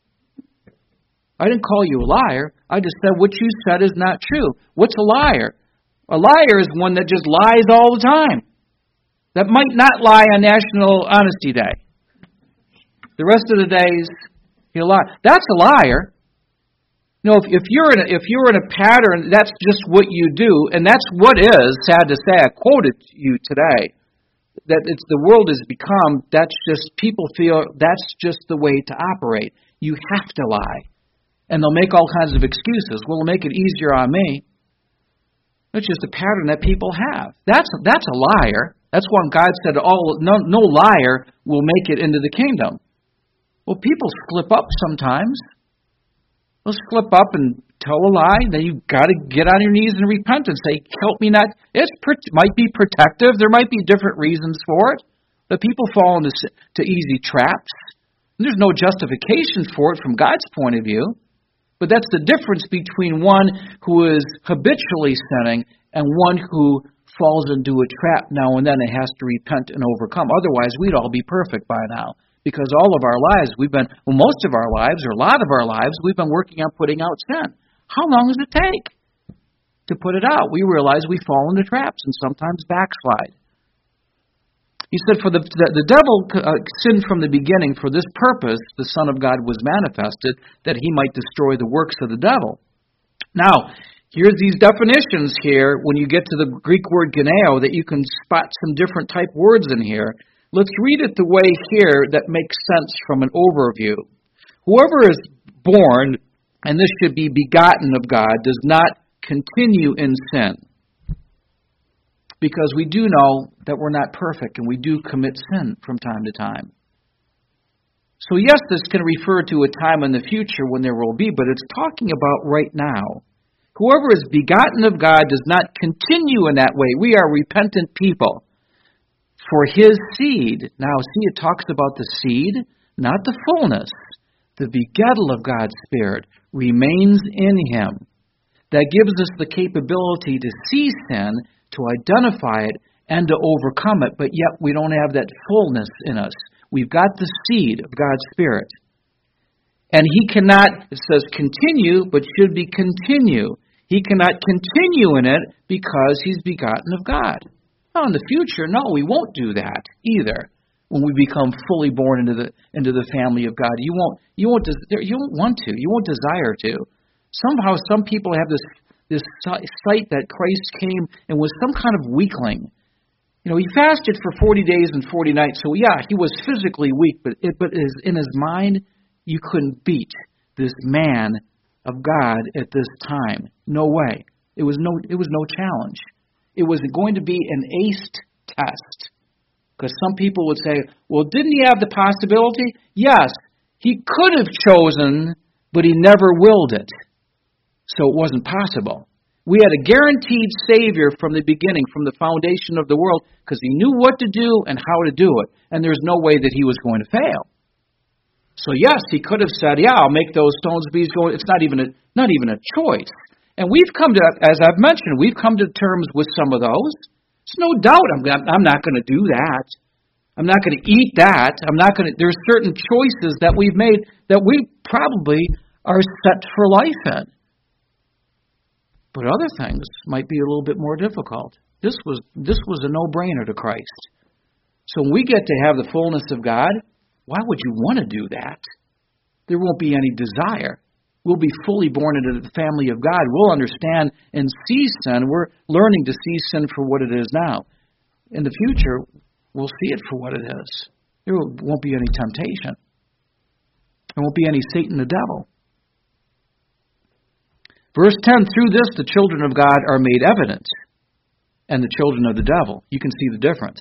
I didn't call you a liar. I just said what you said is not true. What's a liar? A liar is one that just lies all the time. That might not lie on National Honesty Day. The rest of the days, he'll lie. That's a liar. You know, if you're in a pattern, that's just what you do, and that's what is, sad to say, I quoted you today, that it's the world has become, that's just, people feel that's just the way to operate. You have to lie. And they'll make all kinds of excuses. Well, it'll make it easier on me. It's just a pattern that people have. That's a liar. That's why God said no liar will make it into the kingdom. Well, people slip up sometimes. They'll slip up and tell a lie. Then you've got to get on your knees and repent and say, help me not. It might be protective. There might be different reasons for it. But people fall into easy traps. And there's no justification for it from God's point of view. But that's the difference between one who is habitually sinning and one who falls into a trap now and then and has to repent and overcome. Otherwise, we'd all be perfect by now. Because all of our lives, most of our lives, or a lot of our lives, we've been working on putting out sin. How long does it take to put it out? We realize we fall into traps and sometimes backslide. He said, for the devil sinned from the beginning. For this purpose, the Son of God was manifested, that he might destroy the works of the devil. Now, here's these definitions here, when you get to the Greek word geneo, that you can spot some different type words in here. Let's read it the way here that makes sense from an overview. Whoever is born, and this should be begotten of God, does not continue in sin. because we do know that we're not perfect and we do commit sin from time to time. So yes, this can refer to a time in the future when there will be, but it's talking about right now. Whoever is begotten of God does not continue in that way. We are repentant people. For his seed, now see, it talks about the seed, not the fullness. The begettal of God's Spirit remains in him. That gives us the capability to see sin, to identify it, and to overcome it, but yet we don't have that fullness in us. We've got the seed of God's Spirit. And he cannot, it says continue, but should be continue. He cannot continue in it because he's begotten of God. Now, in the future, no, we won't do that either. When we become fully born into the family of God, you won't want to. You won't desire to. Somehow, some people have this sight that Christ came and was some kind of weakling. You know, he fasted for 40 days and 40 nights, so yeah, he was physically weak, but in his mind, you couldn't beat this man of God at this time. No way. It was no challenge. It was going to be an aced test. Because some people would say, well, didn't he have the possibility? Yes, he could have chosen, but he never willed it. So it wasn't possible. We had a guaranteed Savior from the beginning, from the foundation of the world, because he knew what to do and how to do it. And there's no way that he was going to fail. So yes, he could have said, yeah, I'll make those stones be gold. It's not even a choice. And we've come to, as I've mentioned, we've come to terms with some of those. There's no doubt I'm not going to do that. I'm not going to eat that. There's certain choices that we've made that we probably are set for life in. But other things might be a little bit more difficult. This was a no-brainer to Christ. So when we get to have the fullness of God, why would you want to do that? There won't be any desire. We'll be fully born into the family of God. We'll understand and see sin. We're learning to see sin for what it is now. In the future, we'll see it for what it is. There won't be any temptation. There won't be any Satan the devil. Verse 10, through this the children of God are made evident, and the children of the devil. You can see the difference.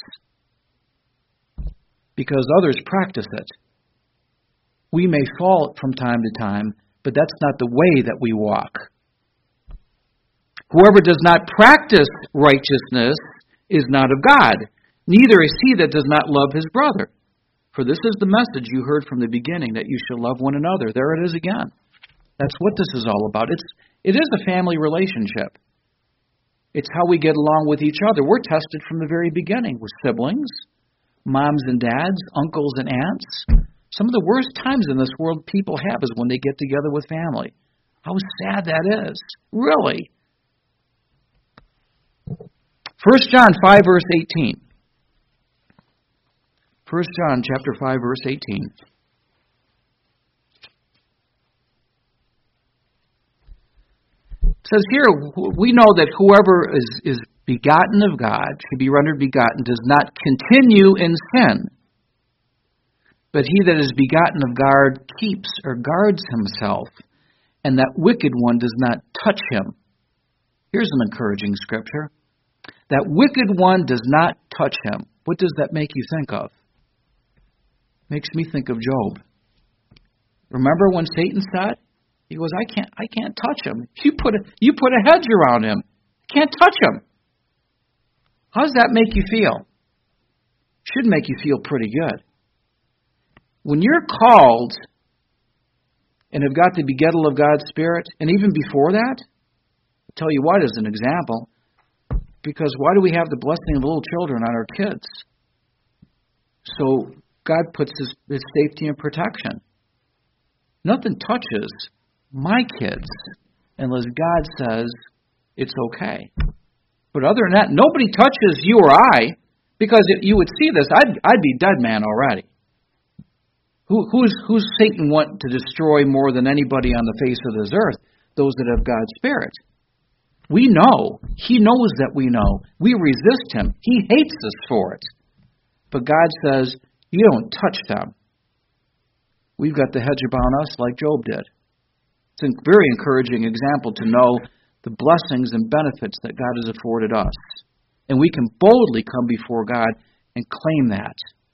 Because others practice it. We may fall from time to time, but that's not the way that we walk. Whoever does not practice righteousness is not of God, neither is he that does not love his brother. For this is the message you heard from the beginning, that you should love one another. There it is again. That's what this is all about. It is a family relationship. It's how we get along with each other. We're tested from the very beginning with siblings, moms and dads, uncles and aunts. Some of the worst times in this world people have is when they get together with family. How sad that is. Really. 1 John 5, verse 18. 1 John chapter 5, verse 18. It says here, we know that whoever is begotten of God, should be rendered begotten, does not continue in sin. But he that is begotten of God keeps or guards himself, and that wicked one does not touch him. Here's an encouraging scripture. That wicked one does not touch him. What does that make you think of? Makes me think of Job. Remember when Satan said, he goes, I can't touch him. You put a hedge around him. I can't touch him. How does that make you feel? Should make you feel pretty good. When you're called and have got the begettal of God's Spirit, and even before that, I'll tell you what as an example, because why do we have the blessing of little children on our kids? So God puts his safety and protection. Nothing touches my kids unless God says it's okay. But other than that, nobody touches you or I, because if you would see this, I'd be dead man already. Who's Satan want to destroy more than anybody on the face of this earth? Those that have God's Spirit. We know. He knows that we know. We resist him. He hates us for it. But God says, you don't touch them. We've got the hedge about us like Job did. It's a very encouraging example to know the blessings and benefits that God has afforded us. And we can boldly come before God and claim that.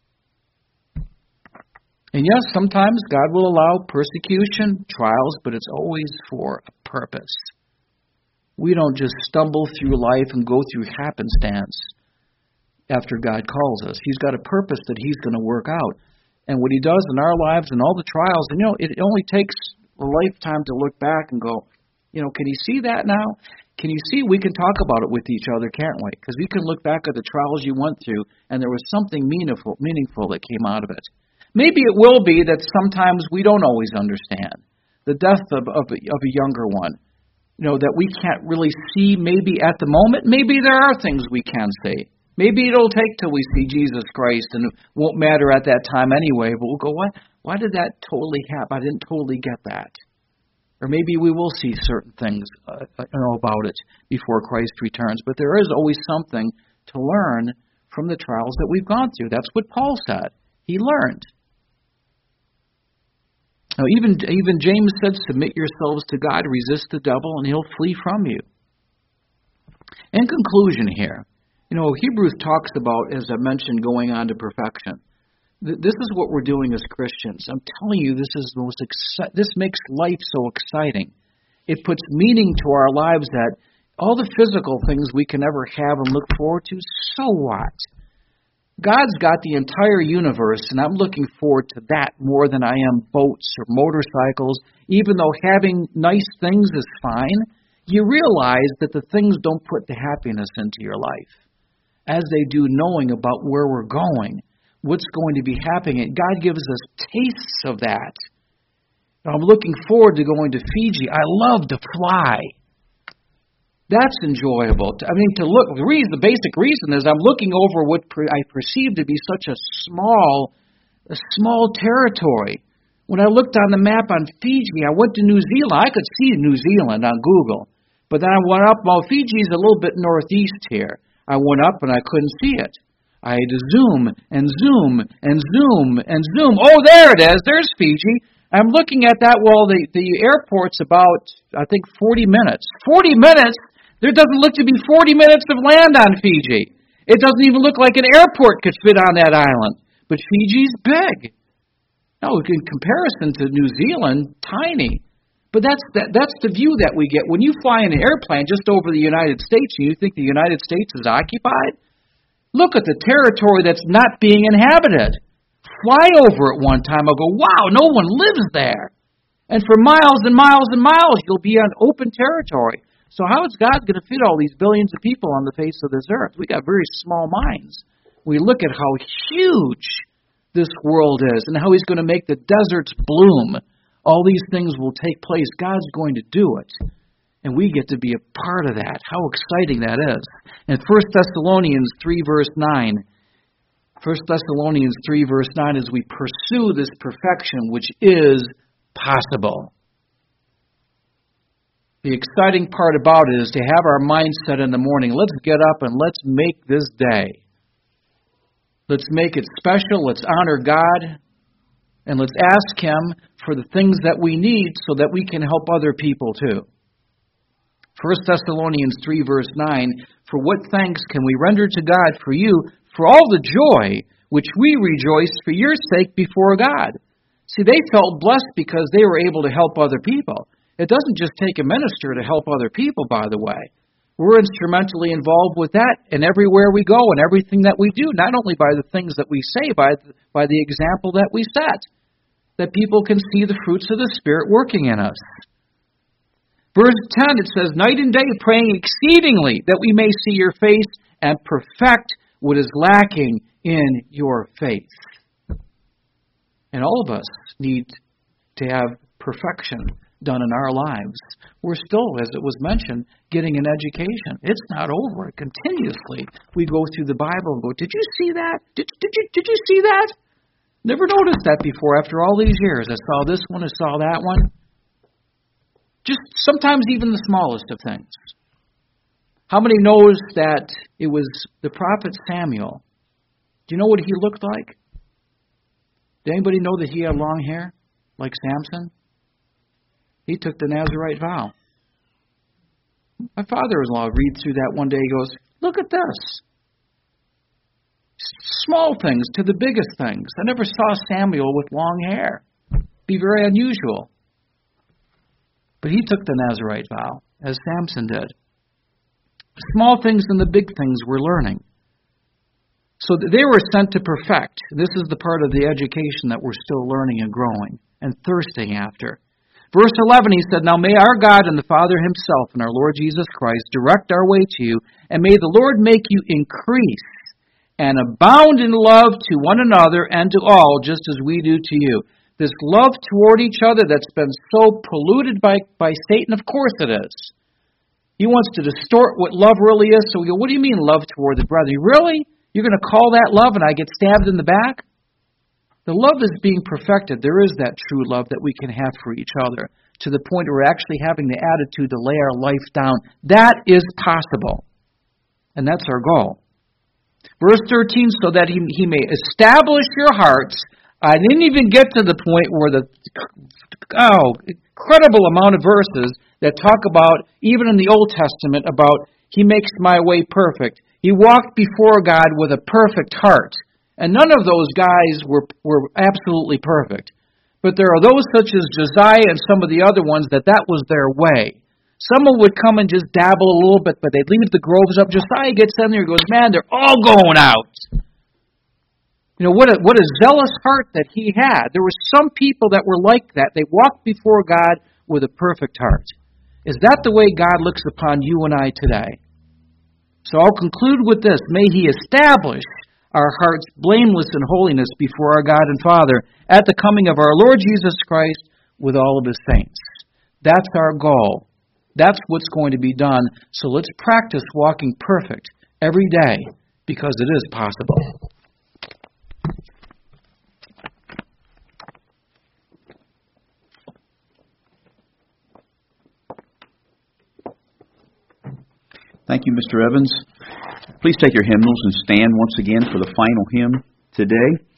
And yes, sometimes God will allow persecution, trials, but it's always for a purpose. We don't just stumble through life and go through happenstance after God calls us. He's got a purpose that He's going to work out. And what He does in our lives and all the trials, and it only takes a lifetime to look back and go, can you see that now? Can you see we can talk about it with each other, can't we? Because we can look back at the trials you went through, and there was something meaningful that came out of it. Maybe it will be that sometimes we don't always understand the death of a younger one, that we can't really see maybe at the moment. Maybe there are things we can see. Maybe it'll take till we see Jesus Christ, and it won't matter at that time anyway, but we'll go, why did that totally happen? I didn't totally get that. Or maybe we will see certain things about it before Christ returns. But there is always something to learn from the trials that we've gone through. That's what Paul said. He learned. Now, even James said, submit yourselves to God, resist the devil, and he'll flee from you. In conclusion here, Hebrews talks about, as I mentioned, going on to perfection. This is what we're doing as Christians. I'm telling you, this makes life so exciting. It puts meaning to our lives that all the physical things we can ever have and look forward to, so what? God's got the entire universe, and I'm looking forward to that more than I am boats or motorcycles. Even though having nice things is fine, you realize that the things don't put the happiness into your life, as they do knowing about where we're going, what's going to be happening. God gives us tastes of that. I'm looking forward to going to Fiji. I love to fly. That's enjoyable. To look. The basic reason is I'm looking over what I perceive to be such a small territory. When I looked on the map on Fiji, I went to New Zealand. I could see New Zealand on Google. But then I went up. Well, Fiji's a little bit northeast here. I went up and I couldn't see it. I had to zoom and zoom and zoom and zoom. Oh, there it is. There's Fiji. I'm looking at that. Well, the airport's about, I think, 40 minutes. 40 minutes? There doesn't look to be 40 minutes of land on Fiji. It doesn't even look like an airport could fit on that island. But Fiji's big. No, in comparison to New Zealand, tiny. But that's the view that we get. When you fly in an airplane just over the United States and you think the United States is occupied, look at the territory that's not being inhabited. Fly over it one time, I'll go, wow, no one lives there. And for miles and miles and miles, you'll be on open territory. So how is God going to fit all these billions of people on the face of this earth? We got very small minds. We look at how huge this world is and how He's going to make the deserts bloom. All these things will take place. God's going to do it. And we get to be a part of that. How exciting that is. In 1 Thessalonians 3, verse 9, 1 Thessalonians 3, verse 9, as we pursue this perfection, which is possible. The exciting part about it is to have our mindset in the morning. Let's get up and let's make this day. Let's make it special. Let's honor God. And let's ask Him for the things that we need so that we can help other people too. 1 Thessalonians 3, verse 9, for what thanks can we render to God for you, for all the joy which we rejoice for your sake before God. See, they felt blessed because they were able to help other people. It doesn't just take a minister to help other people, by the way. We're instrumentally involved with that and everywhere we go and everything that we do, not only by the things that we say, by the example that we set, that people can see the fruits of the Spirit working in us. Verse 10, it says, night and day praying exceedingly that we may see your face and perfect what is lacking in your faith. And all of us need to have perfection done in our lives. We're still, as it was mentioned, getting an education. It's not over. Continuously, we go through the Bible and go, did you see that? Did you see that? Never noticed that before after all these years. I saw this one, I saw that one. Just sometimes even the smallest of things. How many knows that it was the prophet Samuel? Do you know what he looked like? Did anybody know that he had long hair, like Samson? He took the Nazirite vow. My father-in-law read through that one day. He goes, Look at this. Small things to the biggest things. I never saw Samuel with long hair. Be very unusual. But he took the Nazirite vow, as Samson did. Small things and the big things we're learning. So they were sent to perfect. This is the part of the education that we're still learning and growing and thirsting after. Verse 11, he said, Now may our God and the Father himself and our Lord Jesus Christ direct our way to you, and may the Lord make you increase and abound in love to one another and to all, just as we do to you. This love toward each other that's been so polluted by Satan, of course it is. He wants to distort what love really is. So we go, what do you mean love toward the brother? Really? You're going to call that love and I get stabbed in the back? The love is being perfected. There is that true love that we can have for each other to the point where we're actually having the attitude to lay our life down. That is possible. And that's our goal. Verse 13, so that he may establish your hearts. I didn't even get to the point where the incredible amount of verses that talk about, even in the Old Testament, about he makes my way perfect. He walked before God with a perfect heart. And none of those guys were absolutely perfect. But there are those such as Josiah and some of the other ones that was their way. Someone would come and just dabble a little bit, but they'd leave the groves up. Josiah gets in there and goes, man, they're all going out. You know, what a zealous heart that he had. There were some people that were like that. They walked before God with a perfect heart. Is that the way God looks upon you and I today? So I'll conclude with this. May he establish our hearts blameless in holiness before our God and Father at the coming of our Lord Jesus Christ with all of his saints. That's our goal. That's what's going to be done. So let's practice walking perfect every day because it is possible. Thank you, Mr. Evans. Please take your hymnals and stand once again for the final hymn today.